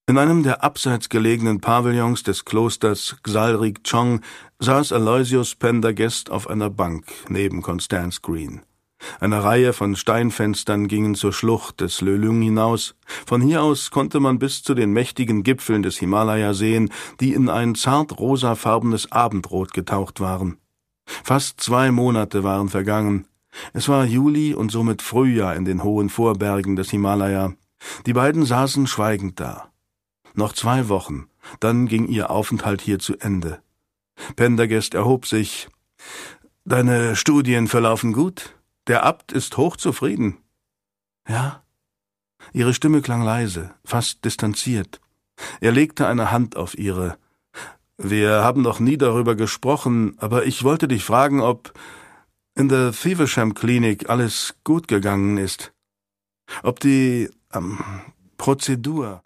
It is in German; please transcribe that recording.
In einem der abseits gelegenen Pavillons des Klosters Xalrik Chong saß Aloysius Pendergast auf einer Bank neben Constance Green. Eine Reihe von Steinfenstern gingen zur Schlucht des Lölüng hinaus. Von hier aus konnte man bis zu den mächtigen Gipfeln des Himalaya sehen, die in ein zart rosafarbenes Abendrot getaucht waren. Fast 2 Monate waren vergangen. Es war Juli und somit Frühjahr in den hohen Vorbergen des Himalaya. Die beiden saßen schweigend da. Noch 2 Wochen, dann ging ihr Aufenthalt hier zu Ende. Pendergast erhob sich. »Deine Studien verlaufen gut? Der Abt ist hochzufrieden.« »Ja?« Ihre Stimme klang leise, fast distanziert. Er legte eine Hand auf ihre. »Wir haben noch nie darüber gesprochen, aber ich wollte dich fragen, ob in der Feversham-Klinik alles gut gegangen ist. Ob die Prozedur